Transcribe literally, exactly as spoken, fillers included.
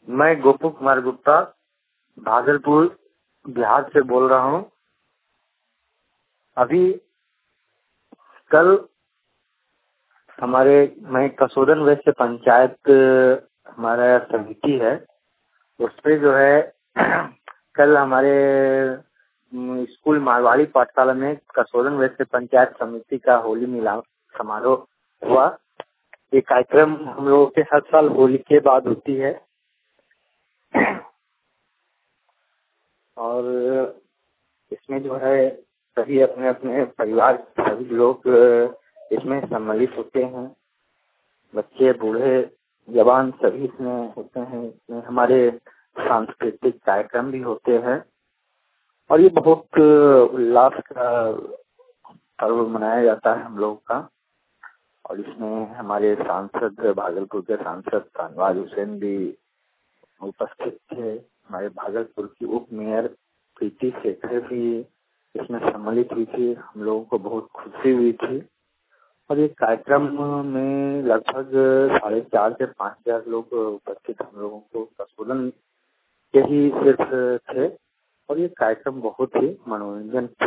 मैं गोपू कुमार गुप्ता भागलपुर बिहार से बोल रहा हूँ। अभी कल हमारे मैं कसोदन वैश्य पंचायत हमारा समिति है, उस पे जो है कल हमारे स्कूल मारवाड़ी पाठशाला में कसोदन वैश्य पंचायत समिति का होली मिलाप समारोह हुआ। ये कार्यक्रम हम लोगों के हर साल होली के बाद होती है और इसमें जो है सभी अपने अपने परिवार सभी लोग इसमें सम्मिलित होते हैं। बच्चे बूढ़े जवान सभी इसमें होते हैं। इसमें हमारे सांस्कृतिक कार्यक्रम भी होते हैं और ये बहुत उल्लास का पर्व मनाया जाता है हम लोग का। और इसमें हमारे सांसद भागलपुर के सांसद शाहनवाज हुसैन भी उपस्थित थे। हमारे भागलपुर की उप मेयर प्रीति शेखर भी इसमें सम्मिलित हुई थी। हम लोगों को बहुत खुशी हुई थी और ये कार्यक्रम में लगभग साढ़े चार से पाँच हजार लोग उपस्थित हम लोगों को कसोदन के ही सिर्फ थे और ये कार्यक्रम बहुत ही मनोरंजन